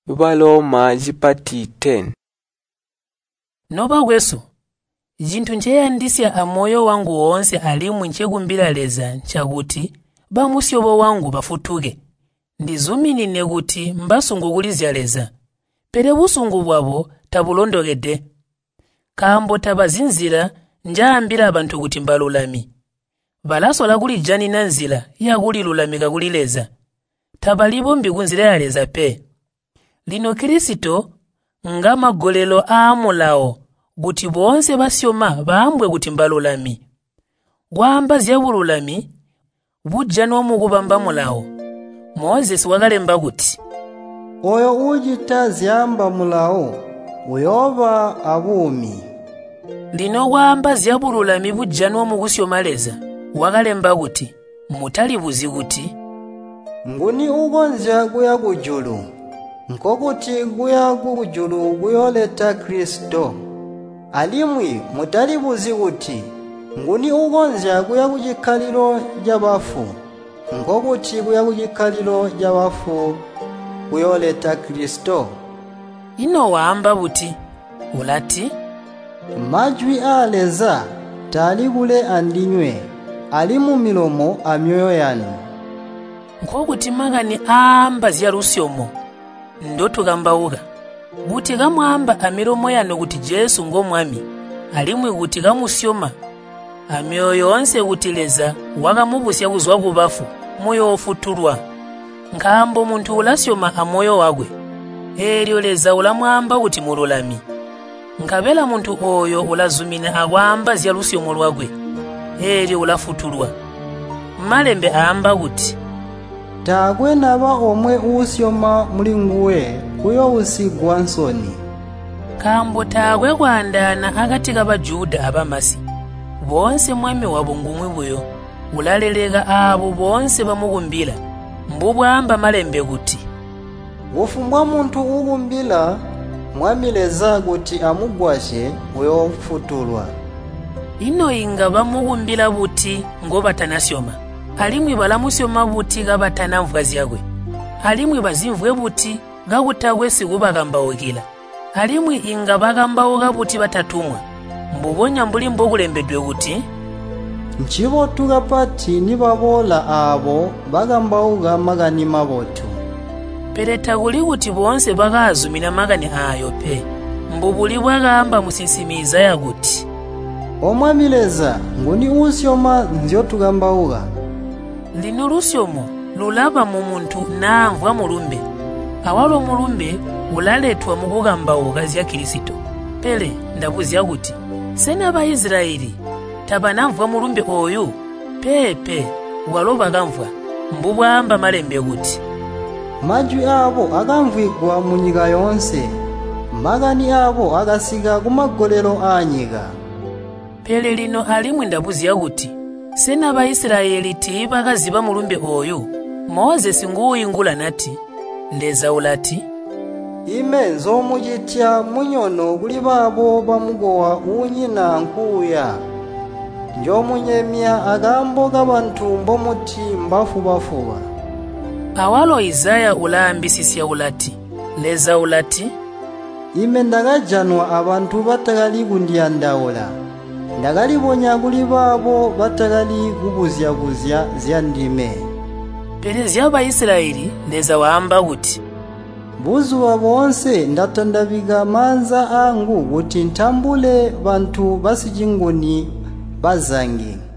Baloma chipati 10. Noba weso, jinthu ncheyandisya amoyo wangu wonse alimu nchekumbira leza nchakuti bamusyobo wangu bafutuke. Ndizuminine kuti mbasungukulizya leza. Pere busungu bwabo tabulondokede. Kambo tabazinzira njambira abantu kuti mbalulami. Balasola kuli jani na nzira yakuli lulamika kuli leza. Tabalibo mbikunzira ya leza pe. Lino Kristo nga magolelo aamulawo kuti bonse basyoma baambwe kuti mbalulami. Gwamba zyabululami bujja n'omukubamba mulawo. Moses wakalemba kuti oyo ujita zyamba mulawo uyoba abumi. Lino gwamba zyabululami bujja n'omukusyoma leza wakalemba kuti mutalibuzi kuti nguni ugonzya guya kujulu nkokuti guya kujulu guyoleta Kristo. Alimwi mutalibuzi kuti nguni ugonzya guya kuchikhaliro jabafu nkokuti guya kuchikhaliro jabafu guyoleta Kristo. Ino waamba buti ulati majwi aleza talikule andinywe alimu milomo amyoyo yanu. nkokuti magani aamba zyalusyomo ndotukambauka kuti kamwamba amilomo yanu kuti Jesu ngomwami alimwi kuti kamusyoma amyoyo onse kuti leza wakamubusya kuzwa kubafu moyo ofutulwa. Nkambo muntu ulasyoma amoyo wagwe elyo leza ulamwamba kuti mululami. Nkabela muntu oyo ulazumina akwamba zyalusyomo lwagwe elyo ulafutulwa. Malembe aamba kuti takwe naba omwe usyoma mulinguwe kuyo usigwa nsoni. Kambo takwe kwandana akati kabajuda abamasi bonse mwami wabo ngumwe buyo ulaleleka abo bonse bamukumbila mbubwamba malembe kuti bufumbwa muntu ukumbila mwamileza kuti amugwashe uyo futulwa. Ino inga bamukumbila buti ngo batanasyoma alimwi balamusyoma buti kabatanamvwa zyagwe alimwi bazimvwe buti gakutagwe sikubakambawukila alimwi inga bakambawuka buti batatumwa mbubonya mbuli mbokulembedwe kuti nchibotuka pati nibabola abo bakambawuka makani mabotu. Pereta kuli kuti bonse bakazumina makani ayo pe mbubuli bwakamba musinsimiza yakuti omwamileza nguni usyoma nzyotukambawuka. Lino lusyomo lulaba mu muntu namvwa mulumbe awalo mulumbe ulaletwa mukukambawuka zya Kristo. Pele ndabuzya kuti sena Baisraeli tabanamvwa mulumbe oyu pepe waloba kamvwa mbubwamba malembe kuti majwi abo akamvwigwa mu nyika yonse makani abo akasika kumagolero a nyika. Pele lino alimwi ndabuzya kuti sena Baisraeli tibakaziba mulumbe oyu Moses nguwingula nati leza ulati ime nzomuchitya munyono kuli babo bamugowa unyina nkuya njomunyemya akambo kabantu mbomuti mbafubafuba. Awalo Isaya ulambisisya ulati leza ulati ime ndakajanwa abantu batakali kundiyandaula ndakalibonya kuli babo batakali kubuzya zyandime. Pele zya Baisraeli leza waamba kuti buzuwa bonse ndatandabika manza angu kuti ntambule bantu basijingoni bazangi.